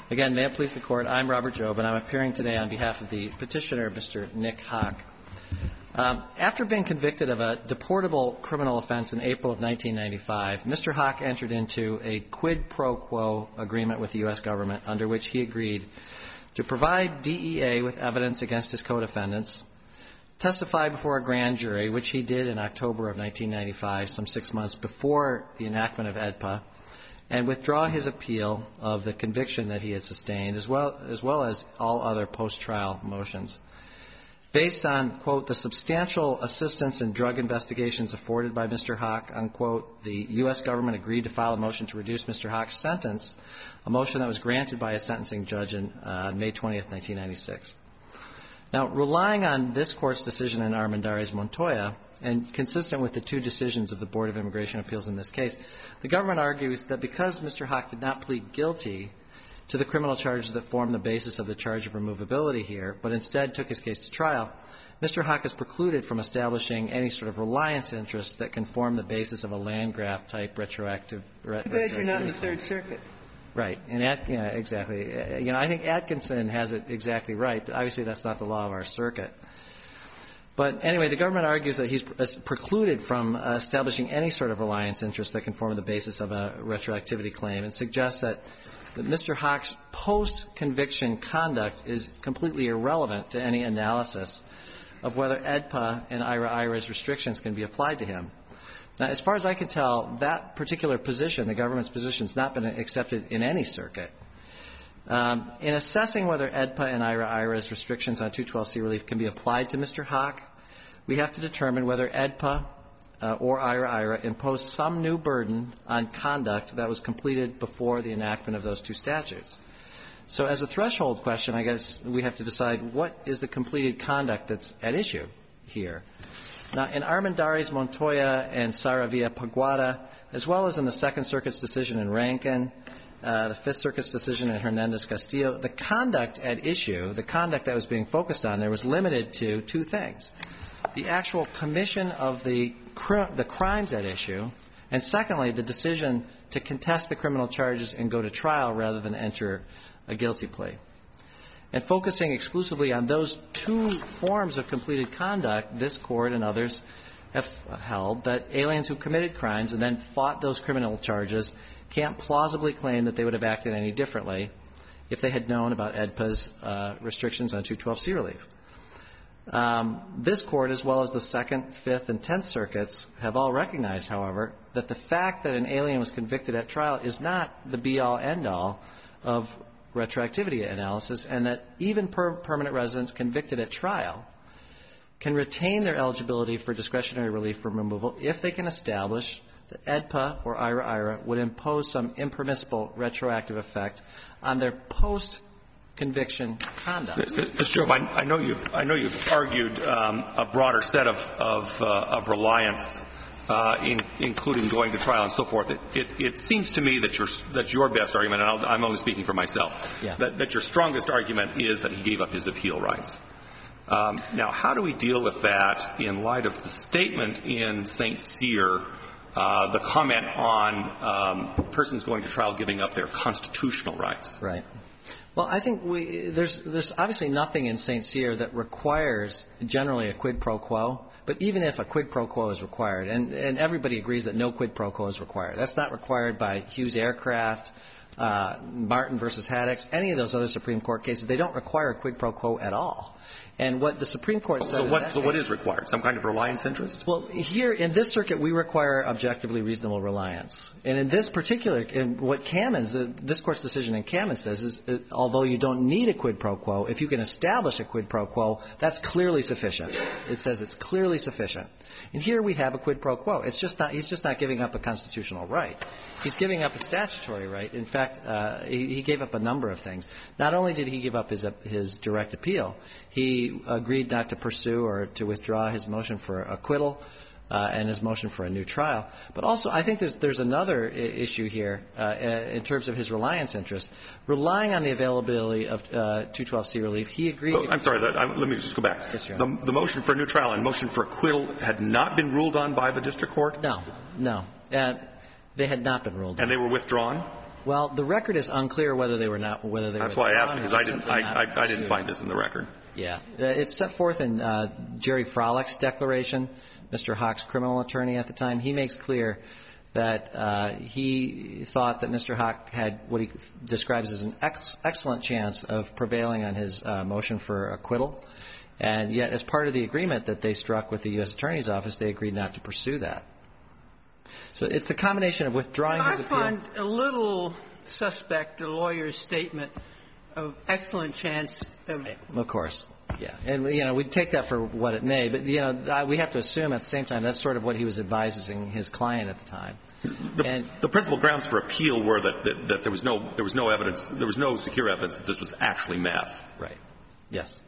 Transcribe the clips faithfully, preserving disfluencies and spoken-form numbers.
Again, may it please the Court, I'm Robert Jobe, and I'm appearing today on behalf of the petitioner, Mister Nick Haack. Um, after being convicted of a deportable criminal offense in April of nineteen ninety-five, Mister Haack entered into a quid pro quo agreement with the U S government under which he agreed to provide D E A with evidence against his co-defendants, testify before a grand jury, which he did in October of nineteen ninety-five, some six months before the enactment of AEDPA, and withdraw his appeal of the conviction that he had sustained, as well as, well as all other post-trial motions. Based on, quote, the substantial assistance in drug investigations afforded by Mister Haack, unquote, the U S government agreed to file a motion to reduce Mister Haack's sentence, a motion that was granted by a sentencing judge on uh, May twentieth, nineteen ninety-six. Now, relying on this Court's decision in Armendariz-Montoya, and consistent with the two decisions of the Board of Immigration Appeals in this case, the government argues that because Mister Haack did not plead guilty to the criminal charges that form the basis of the charge of removability here, but instead took his case to trial, Mister Haack is precluded from establishing any sort of reliance interest that can form the basis of a Landgraf-type retroactive. Re- but you're not in the Third Circuit. Right. And At, yeah, exactly. You know, I think Atkinson has it exactly right, but obviously that's not the law of our circuit. But anyway, the government argues that he's precluded from uh, establishing any sort of reliance interest that can form the basis of a retroactivity claim, and suggests that, that Mister Haack's post-conviction conduct is completely irrelevant to any analysis of whether AEDPA and IRA-IRA's restrictions can be applied to him. Now, as far as I can tell, that particular position, the government's position, has not been accepted in any circuit. Um, in assessing whether AEDPA and IRA-IRA's restrictions on two twelve C relief can be applied to Mister Haack, we have to determine whether AEDPA uh, or IRA-IRA impose some new burden on conduct that was completed before the enactment of those two statutes. So as a threshold question, I guess we have to decide what is the completed conduct that's at issue here. Now, in Armendariz-Montoya and Saravia-Paguada, as well as in the Second Circuit's decision in Rankin, uh, the Fifth Circuit's decision in Hernandez-Castillo, the conduct at issue, the conduct that was being focused on there was limited to two things: the actual commission of the cr- the crimes at issue, and secondly, the decision to contest the criminal charges and go to trial rather than enter a guilty plea. And focusing exclusively on those two forms of completed conduct, this Court and others have held that aliens who committed crimes and then fought those criminal charges can't plausibly claim that they would have acted any differently if they had known about AEDPA's uh, restrictions on two twelve C relief. Um, this Court, as well as the Second, Fifth, and Tenth Circuits, have all recognized, however, that the fact that an alien was convicted at trial is not the be-all, end-all of retroactivity analysis, and that even per- permanent residents convicted at trial can retain their eligibility for discretionary relief from removal if they can establish that AEDPA or IRA-IRA would impose some impermissible retroactive effect on their post-conviction conduct. Mister Jobe, I, I know you've I know you've argued um, a broader set of of, uh, of reliance, uh, in, including going to trial and so forth. It, it, it seems to me that your that your best argument, and I'll, I'm only speaking for myself, yeah. that, that your strongest argument is that he gave up his appeal rights. Um, now, how do we deal with that in light of the statement in Saint Cyr, uh, the comment on um, persons going to trial giving up their constitutional rights? Right. Well, I think we, there's, there's obviously nothing in Saint Cyr that requires generally a quid pro quo. But even if a quid pro quo is required, and, and everybody agrees that no quid pro quo is required, that's not required by Hughes Aircraft, uh, Martin versus Haddix, any of those other Supreme Court cases. They don't require a quid pro quo at all. And what the Supreme Court said. So in what, that so case, what is required? Some kind of reliance interest? Well, here in this circuit, we require objectively reasonable reliance. And in this particular, in what Kamens, uh, this Court's decision in Kamens says is, uh, although you don't need a quid pro quo, if you can establish a quid pro quo, that's clearly sufficient. It says it's clearly sufficient. And here we have a quid pro quo. It's just not, he's just not giving up a constitutional right. He's giving up a statutory right. In fact, uh, he, he gave up a number of things. Not only did he give up his, uh, his direct appeal, he agreed not to pursue or to withdraw his motion for acquittal uh, and his motion for a new trial. But also, I think there's, there's another I- issue here uh, in terms of his reliance interest. Relying on the availability of uh, two twelve C relief, he agreed. Oh, I'm sorry. That, I, let me just go back. Yes, Your the, Honor. the motion for a new trial and motion for acquittal had not been ruled on by the district court? No, no. Uh, they had not been ruled on. And they were withdrawn? Well, the record is unclear whether they were not, whether they That's were. That's why I asked, because I didn't, I, I, I didn't find this in the record. Yeah. It's set forth in uh, Jerry Frolick's declaration, Mister Hawk's criminal attorney at the time. He makes clear that uh, he thought that Mister Hawk had what he describes as an ex excellent chance of prevailing on his uh, motion for acquittal. And yet, as part of the agreement that they struck with the U S Attorney's Office, they agreed not to pursue that. So it's the combination of withdrawing his appeal. I find a little suspect the lawyer's statement of excellent chance of... Of course. Yeah. And, you know, we take that for what it may, but, you know, we have to assume at the same time that's sort of what he was advising his client at the time. The, and, the principal grounds for appeal were that, that, that there was no there was no evidence there was no secure evidence that this was actually meth. Right. Yes.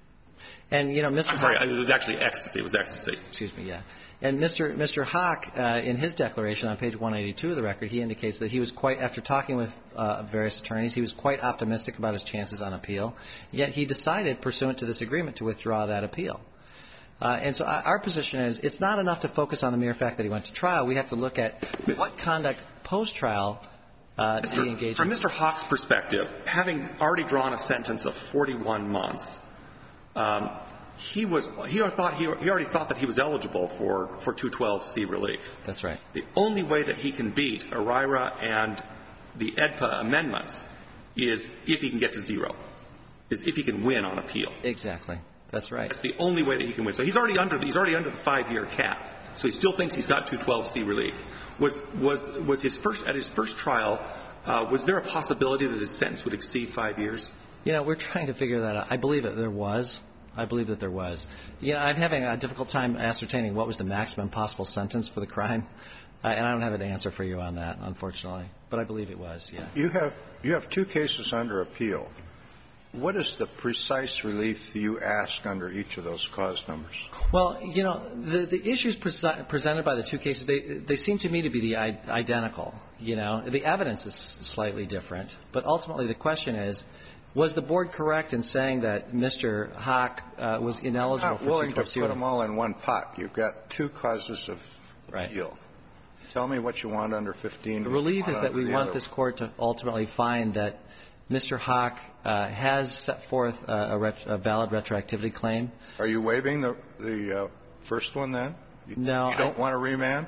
And, you know, Mister I'm sorry, Hawk, it was actually ecstasy. It was ecstasy. Excuse me, yeah. And Mister Mister Hawk, uh, in his declaration on page one eighty-two of the record, he indicates that he was quite, after talking with uh, various attorneys, he was quite optimistic about his chances on appeal. Yet he decided, pursuant to this agreement, to withdraw that appeal. Uh, and so our position is it's not enough to focus on the mere fact that he went to trial. We have to look at what conduct post-trial uh, did he engage in. From Mister Hawk's perspective, having already drawn a sentence of forty-one months, um, he was he thought he, he already thought that he was eligible for for two twelve C relief. That's right. The only way that he can beat ERIRA and the E D P A amendments is if he can get to zero, is if he can win on appeal. Exactly. That's right. That's the only way that he can win. So he's already under he's already under the five-year cap. So he still thinks he's got two twelve C relief. Was was was his first at his first trial? Uh, was there a possibility that his sentence would exceed five years? You know, we're trying to figure that out. I believe that there was. I believe that there was. You know, I'm having a difficult time ascertaining what was the maximum possible sentence for the crime, uh, and I don't have an answer for you on that, unfortunately. But I believe it was. Yeah. You have you have two cases under appeal. What is the precise relief you ask under each of those cause numbers? Well, you know, the, the issues presi- presented by the two cases, they, they seem to me to be the I- identical. You know, the evidence is slightly different. But ultimately the question is, was the board correct in saying that Mister Hawk uh, was ineligible for two twelve C? I'm willing to put them all in one pot. You've got two causes of right. appeal. Tell me what you want under fifteen. The relief is that we want this court to ultimately find that Mister Hawk uh, has set forth a, a, ret- a valid retroactivity claim. Are you waiving the, the uh, first one then? You, no. You don't I, want a remand?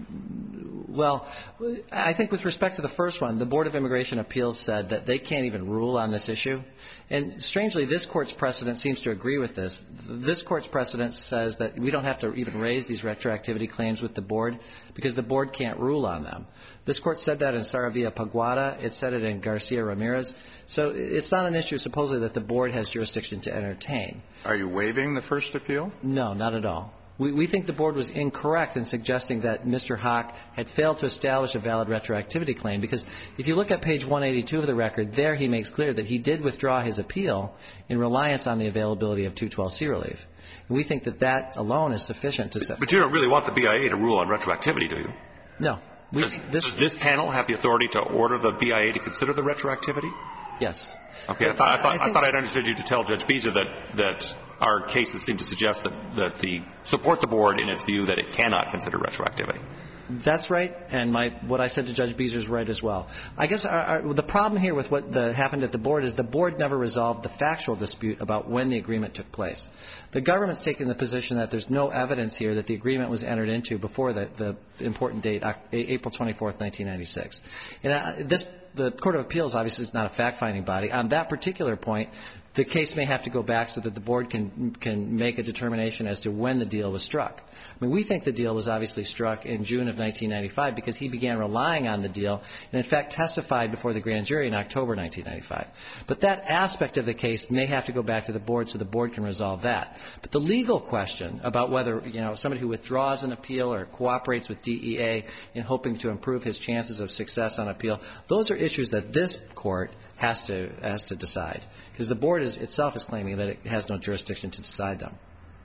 Well, I think with respect to the first one, the Board of Immigration Appeals said that they can't even rule on this issue. And strangely, this Court's precedent seems to agree with this. This Court's precedent says that we don't have to even raise these retroactivity claims with the Board because the Board can't rule on them. This Court said that in Saravia Paguada. It said it in Garcia Ramirez. So it's not an issue, supposedly, that the Board has jurisdiction to entertain. Are you waiving the first appeal? No, not at all. We, we think the Board was incorrect in suggesting that Mister Hawk had failed to establish a valid retroactivity claim because if you look at page one eighty-two of the record, there he makes clear that he did withdraw his appeal in reliance on the availability of two twelve C relief. And we think that that alone is sufficient to set. But you don't really want the B I A to rule on retroactivity, do you? No. We, does, this, does this panel have the authority to order the B I A to consider the retroactivity? Yes. Okay. I thought, I thought, I I thought I'd understood you to tell Judge Beezer that, that our cases seem to suggest that, that the support the Board in its view that it cannot consider retroactivity. That's right, and my, what I said to Judge Beezer is right as well. I guess our, our, the problem here with what the, happened at the Board is the Board never resolved the factual dispute about when the agreement took place. The government's taken the position that there's no evidence here that the agreement was entered into before the, the important date, April twenty-fourth, nineteen ninety-six. And uh, this, the Court of Appeals obviously is not a fact-finding body. On that particular point, the case may have to go back so that the Board can can make a determination as to when the deal was struck. I mean, we think the deal was obviously struck in June of nineteen ninety-five because he began relying on the deal and, in fact, testified before the grand jury in October nineteen ninety-five. But that aspect of the case may have to go back to the Board so the Board can resolve that. But the legal question about whether, you know, somebody who withdraws an appeal or cooperates with D E A in hoping to improve his chances of success on appeal, those are issues that this Court has to has to decide, because the Board is, itself is claiming that it has no jurisdiction to decide them.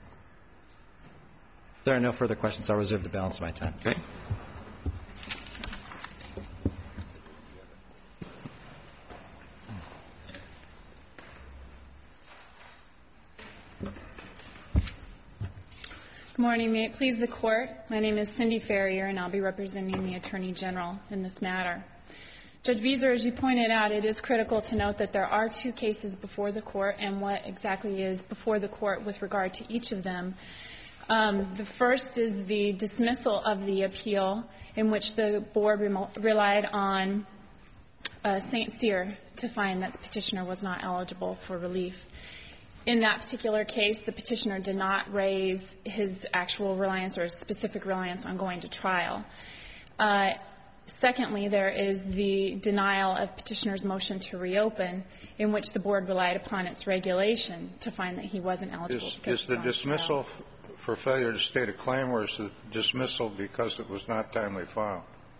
If there are no further questions, I'll reserve the balance of my time. Okay. Good morning. May it please the Court. My name is Cindy Ferrier, and I'll be representing the Attorney General in this matter. Judge Beezer, as you pointed out, it is critical to note that there are two cases before the court and what exactly is before the court with regard to each of them. Um, the first is the dismissal of the appeal in which the board re- relied on uh, Saint Cyr to find that the petitioner was not eligible for relief. In that particular case, the petitioner did not raise his actual reliance or specific reliance on going to trial. Uh, Secondly, there is the denial of petitioner's motion to reopen, in which the board relied upon its regulation to find that he wasn't eligible. Is, is the dismissal for failure to state a claim, or is the dismissal because it was not timely filed?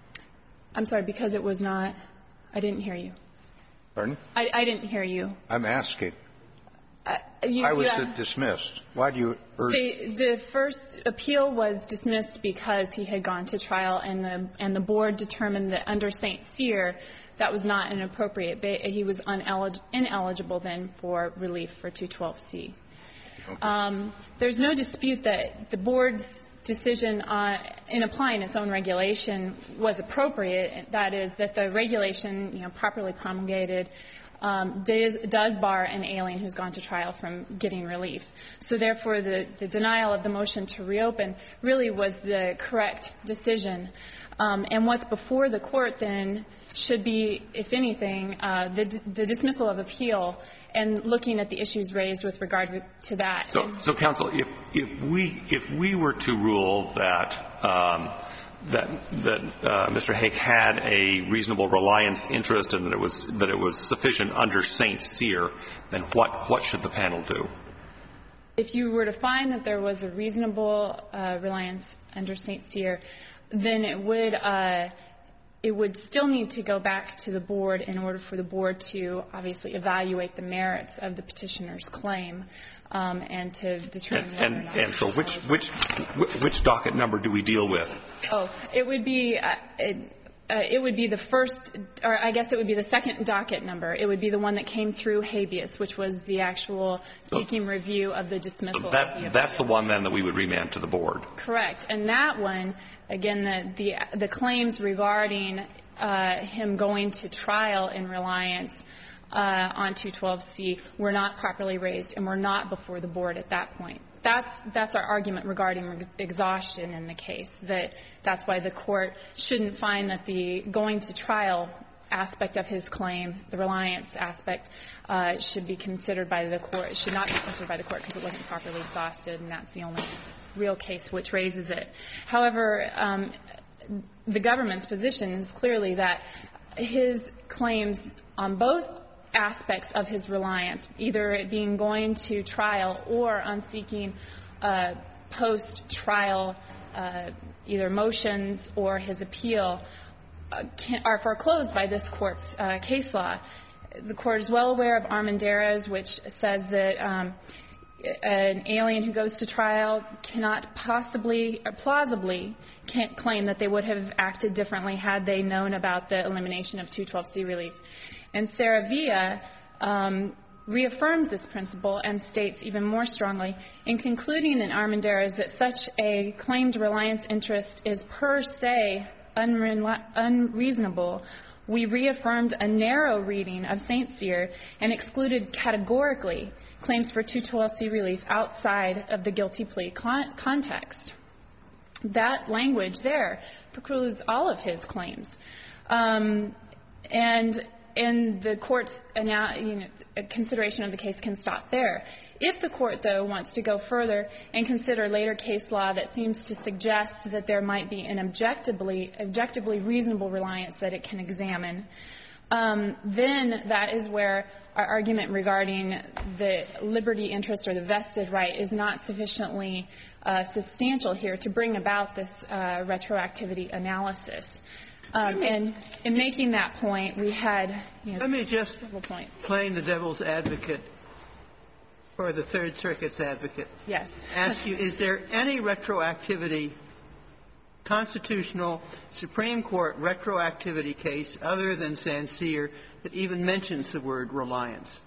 I'm sorry, because it was not. I didn't hear you. Pardon? I, I didn't hear you. I'm asking. Uh, you, Why was you it dismissed? Why do you urge? The, the first appeal was dismissed because he had gone to trial, and the and the board determined that under Saint Cyr, that was not an appropriate. He was unelig- ineligible then for relief for two twelve C. Okay. Um, there's no dispute that the board's decision on, in applying its own regulation was appropriate. That is, that the regulation, you know, properly promulgated, Um, does, does bar an alien who's gone to trial from getting relief. So therefore, the, the denial of the motion to reopen really was the correct decision. Um, and what's before the court then should be, if anything, uh, the, the dismissal of appeal and looking at the issues raised with regard to that. So, so counsel, if, if we if we were to rule that um, that that uh, Mister Hake had a reasonable reliance interest and that it was that it was sufficient under Saint Cyr, then what what should the panel do? If you were to find that there was a reasonable uh, reliance under Saint Cyr, then it would uh, it would still need to go back to the board in order for the board to obviously evaluate the merits of the petitioner's claim. Um, and to determine and, whether and, or not. And so, which which which docket number do we deal with? Oh, it would be uh, it, uh, it would be the first, or I guess it would be the second docket number. It would be the one that came through habeas, which was the actual seeking so, review of the dismissal. So that, of the that's the one then that we would remand to the board. Correct, and that one, again, the the, the claims regarding uh, him going to trial in reliance Uh, on two twelve C were not properly raised and were not before the board at that point. That's that's our argument regarding ex- exhaustion in the case, that that's why the court shouldn't find that the going to trial aspect of his claim, the reliance aspect, uh, should be considered by the court. It should not be considered by the court because it wasn't properly exhausted, and that's the only real case which raises it. However, um, the government's position is clearly that his claims on both aspects of his reliance, either it being going to trial or on seeking uh, post-trial uh, either motions or his appeal, uh, can, are foreclosed by this court's uh, case law. The court is well aware of Armendariz, which says that um, an alien who goes to trial cannot possibly or plausibly can't claim that they would have acted differently had they known about the elimination of two twelve C relief. And Saravia um, reaffirms this principle and states even more strongly in concluding in Armendariz that such a claimed reliance interest is per se unre- unreasonable. We reaffirmed a narrow reading of Saint Cyr and excluded categorically claims for two twelve C relief outside of the guilty plea con- context. That language there precludes all of his claims. Um, and And the court's you know, consideration of the case can stop there. If the court, though, wants to go further and consider later case law that seems to suggest that there might be an objectively, objectively reasonable reliance that it can examine, um, then that is where our argument regarding the liberty interest or the vested right is not sufficiently uh, substantial here to bring about this uh, retroactivity analysis. Um, and in making that point, we had, you know, Let me just several points. Playing the devil's advocate or the Third Circuit's advocate. Yes. Ask you, is there any retroactivity, constitutional Supreme Court retroactivity case other than Saint Cyr that even mentions the word reliance?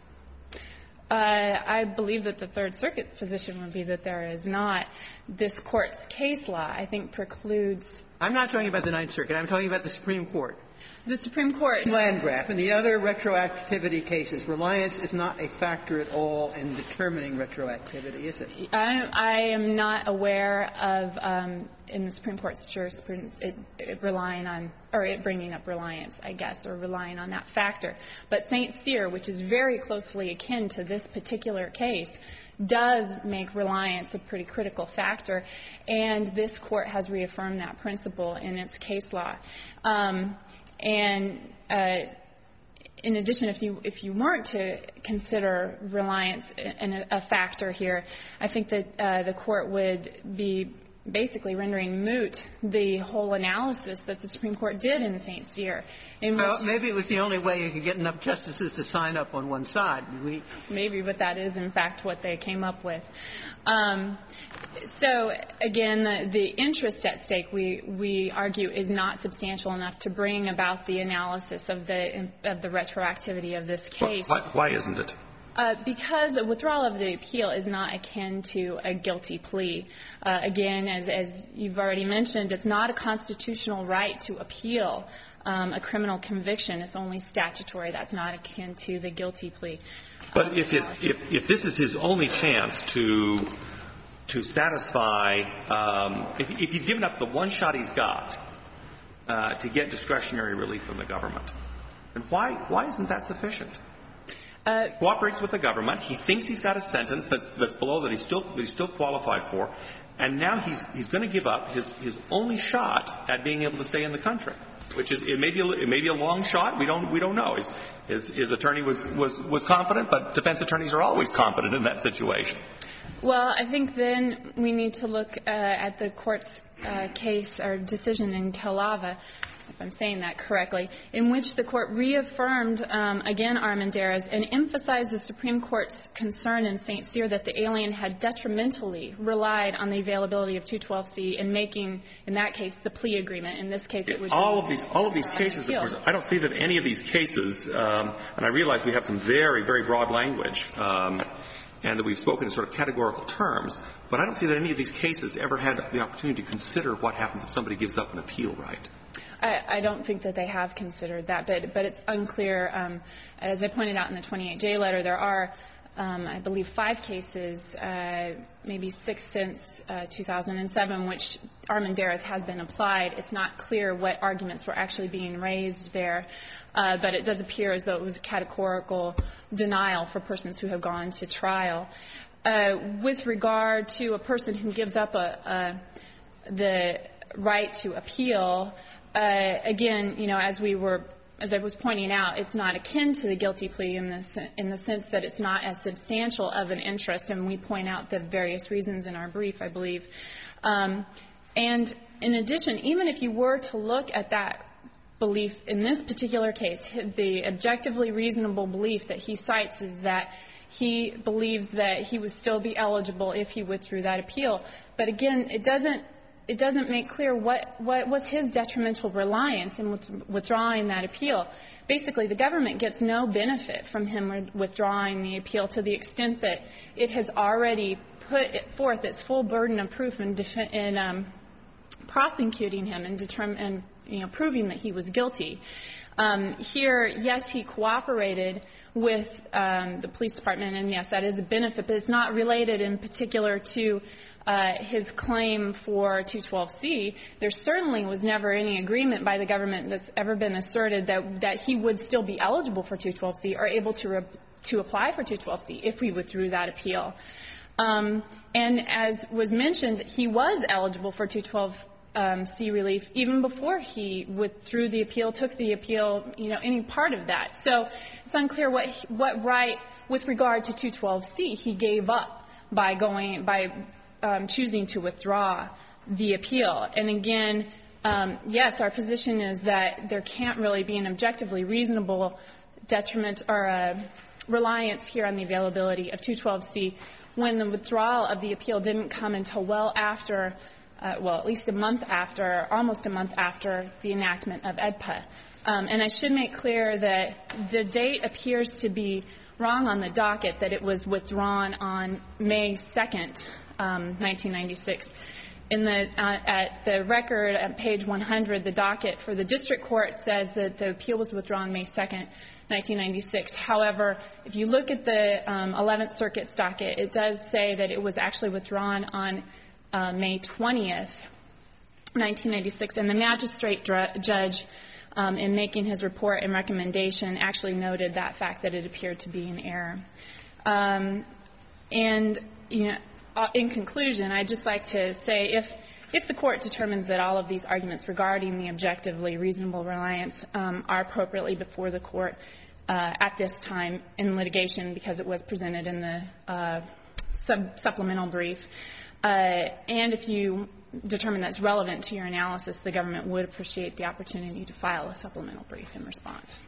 Uh, I believe that the Third Circuit's position would be that there is not. This Court's case law, I think, precludes. I'm not talking about the Ninth Circuit. I'm talking about the Supreme Court. The Supreme Court in Landgraf and the other retroactivity cases, reliance is not a factor at all in determining retroactivity, is it? I, I am not aware of, um, in the Supreme Court's jurisprudence, it, it relying on, or it bringing up reliance, I guess, or relying on that factor. But Saint Cyr, which is very closely akin to this particular case, does make reliance a pretty critical factor, and this Court has reaffirmed that principle in its case law. Um, And uh, in addition, if you if you weren't to consider reliance in a, a factor here, I think that uh, the Court would be basically rendering moot the whole analysis that the Supreme Court did in Saint Cyr. In which well, maybe it was the only way you could get enough justices to sign up on one side. We maybe, but that is in fact what they came up with. Um, so again, the, the interest at stake, we we argue, is not substantial enough to bring about the analysis of the of the retroactivity of this case. Why, why isn't it? Uh, because a withdrawal of the appeal is not akin to a guilty plea. Uh, again, as, as you've already mentioned, it's not a constitutional right to appeal um, a criminal conviction. It's only statutory. That's not akin to the guilty plea. But um, if, it's, if, if this is his only chance to to satisfy, um, if, if he's given up the one shot he's got uh, to get discretionary relief from the government, then why why isn't that sufficient? Uh, cooperates with the government. He thinks he's got a sentence that, that's below that he's still that he's still qualified for, and now he's he's going to give up his his only shot at being able to stay in the country, which is it may be a, it may be a long shot. We don't we don't know. His his, his attorney was, was was confident, but defense attorneys are always confident in that situation. Well, I think then we need to look uh, at the Court's uh, case or decision in Calava, if I'm saying that correctly, in which the Court reaffirmed, um, again, Armendariz, and emphasized the Supreme Court's concern in Saint Cyr that the alien had detrimentally relied on the availability of two twelve C in making, in that case, the plea agreement. In this case, it would all be of these all of these cases. Of course, I don't see that any of these cases, um, and I realize we have some very very broad language. Um, and that we've spoken in sort of categorical terms, but I don't see that any of these cases ever had the opportunity to consider what happens if somebody gives up an appeal right. I, I don't think that they have considered that, but, but it's unclear. Um, as I pointed out in the twenty-eight J letter, there are, um, I believe, five cases, uh, maybe six since uh, two thousand seven, which Armendariz has been applied. It's not clear what arguments were actually being raised there, uh, but it does appear as though it was a categorical denial for persons who have gone to trial. Uh, with regard to a person who gives up a, a, the right to appeal, Uh, again, you know, as we were, as I was pointing out, it's not akin to the guilty plea in the, in the sense that it's not as substantial of an interest, and we point out the various reasons in our brief, I believe. Um, and in addition, even if you were to look at that belief in this particular case, the objectively reasonable belief that he cites is that he believes that he would still be eligible if he withdrew that appeal. But again, it doesn't It doesn't make clear what, what was his detrimental reliance in withdrawing that appeal. Basically, the government gets no benefit from him withdrawing the appeal to the extent that it has already put forth its full burden of proof in, in um, prosecuting him and, determine, and you know, proving that he was guilty. Um, here, yes, he cooperated with um, the police department, and yes, that is a benefit, but it's not related in particular to uh, his claim for two twelve C. There certainly was never any agreement by the government that's ever been asserted that, that he would still be eligible for two twelve C or able to, re to apply for two twelve C if we withdrew that appeal. Um, and as was mentioned, he was eligible for two twelve Um, C relief even before he withdrew the appeal, took the appeal, you know, any part of that. So it's unclear what what right, with regard to two twelve C, he gave up by going by um, choosing to withdraw the appeal. And again, um, yes, our position is that there can't really be an objectively reasonable detriment or uh, reliance here on the availability of two twelve C when the withdrawal of the appeal didn't come until well after. Uh, well, at least a month after, almost a month after the enactment of E D P A. Um, and I should make clear that the date appears to be wrong on the docket, that it was withdrawn on May second, um, nineteen ninety-six. in the uh, at the record at page one hundred, the docket for the district court says that the appeal was withdrawn May second, nineteen ninety-six. However, if you look at the um, eleventh Circuit's docket, it does say that it was actually withdrawn on uh, May twentieth, nineteen ninety-six, and the magistrate dr- judge, um, in making his report and recommendation, actually noted that fact that it appeared to be an error. Um, and you know. In conclusion, I'd just like to say if if the Court determines that all of these arguments regarding the objectively reasonable reliance um, are appropriately before the Court uh, at this time in litigation because it was presented in the uh, sub- supplemental brief, uh, and if you determine that's relevant to your analysis, the government would appreciate the opportunity to file a supplemental brief in response.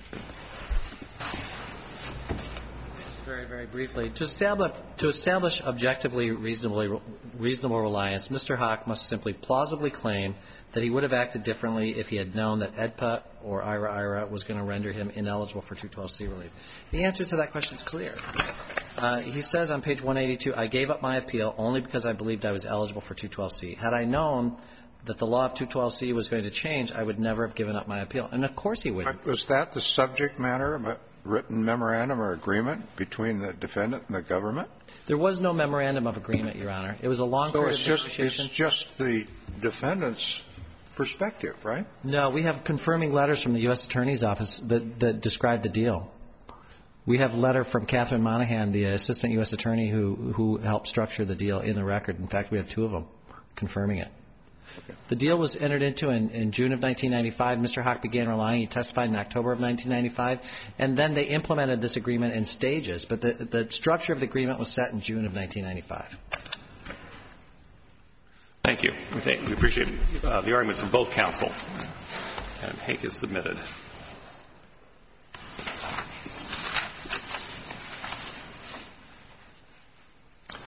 Very, very briefly. To establish, to establish objectively reasonably, reasonable reliance, Mister Haack must simply plausibly claim that he would have acted differently if he had known that E D P A or I R A I R A was going to render him ineligible for two twelve C relief. The answer to that question is clear. Uh, he says on page one eighty-two, I gave up my appeal only because I believed I was eligible for two twelve C. Had I known that the law of two twelve C was going to change, I would never have given up my appeal. And of course he wouldn't. Was that the subject matter of a written memorandum or agreement between the defendant and the government? There was no memorandum of agreement, Your Honor. It was a long so period it's of just, negotiation. It's just the defendant's perspective, right? No, we have confirming letters from the U S Attorney's Office that, that describe the deal. We have a letter from Catherine Monahan, the Assistant U S Attorney who, who helped structure the deal in the record. In fact, we have two of them confirming it. Okay. The deal was entered into in, in June of nineteen ninety-five. Mister Haack began relying. He testified in October of nineteen ninety-five. And then they implemented this agreement in stages. But the, the structure of the agreement was set in June of nineteen ninety-five. Thank you. We, thank, we appreciate uh, the arguments from both counsel. And Haack is submitted.